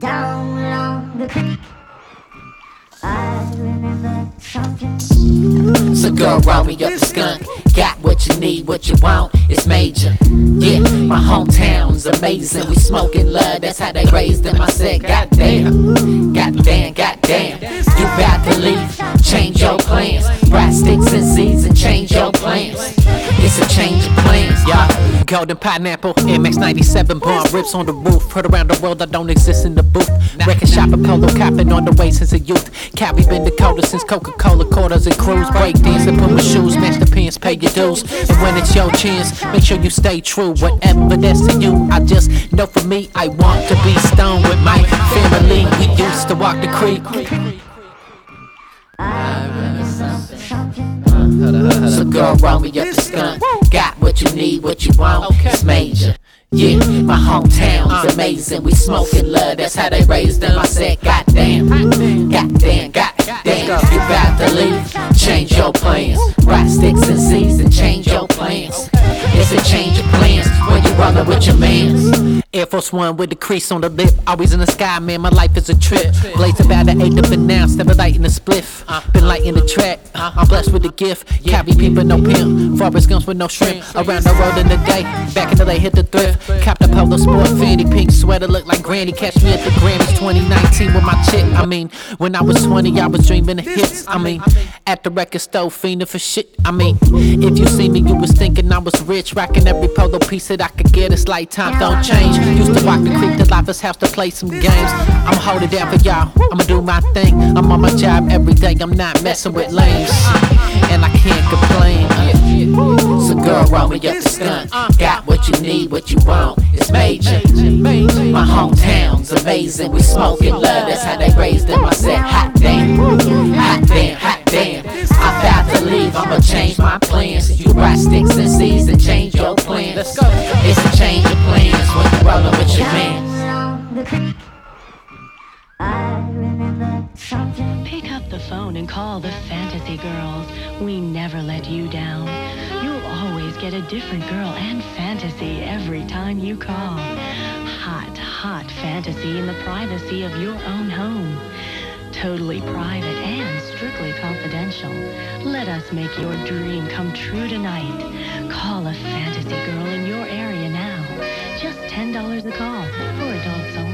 Down along the creek, I remember something. So girl, roll me up a skunk. Got what you need, what you want, it's major. Yeah, my hometown's amazing. We smoking love, that's how they raised them. I said, goddamn, goddamn, goddamn. You about to leave, change your plans. Bright sticks and seeds and change your plans. It's a change of plans, y'all. Golden pineapple, MX 97 bomb rips on the roof. Heard around the world I don't exist in the booth. Record shop and polo copping on the way since a youth. Cali been Dakota since Coca-Cola quarters and crews. Break dancing, put my shoes, match the pins, pay your dues. And when it's your chance, make sure you stay true. Whatever that's to you, I just know for me, I want to be stoned with my family. We used to walk the creek. So girl, roll me up the skunk. Got what you need, what you want, it's major. Yeah, my hometown's amazing. We smoking love, that's how they raised them. I said, goddamn, goddamn, goddamn. You about to leave, change your plans. Rock sticks and seeds and change your plans. It's a change of plans when you rollin' with your mans. Air Force One with the crease on the lip. Always in the sky, man, my life is a trip. Blaze about the 8th of an ounce, never lighting a spliff. Been lighting the track, I'm blessed with the gift. Carry people, no pimp. Forrest Gumps with no shrimp. Around the world in the day, back until they hit the thrift. Cop the Polo Sport Fanny, pink sweater, look like Granny. Catch me at the Grammys 2019 with my chick. I mean, when I was 20, I was dreaming of hits. I mean, at the record store, fiending for shit. I mean, if you see me, you was thinking I was rich. Rocking every polo piece that I could get. It's like times don't change. Used to walk the creek to Life's house to play some games. I'ma hold it down for y'all, I'ma do my thing. I'm on my job every day, I'm not messing with lames. And I can't complain. So girl, roll me up the skunk. Got what you need, what you want, it's major. My hometown's amazing. We smoking love, that's how they raised them. I said, hot damn, hot damn, hot damn. I'm about to leave, I'ma change my plans. You rock sticks and seeds and change your plans. It's a change of plans when you rollin' with your man. Down along the creek, I remember something. Pick up the phone and call the Fantasy Girls. We never let you down. You'll always get a different girl and fantasy every time you call. Hot, hot fantasy in the privacy of your own home. Totally private and strictly confidential. Let us make your dream come true tonight. Call a fantasy girl in your area now. Just $10 a call for adults only.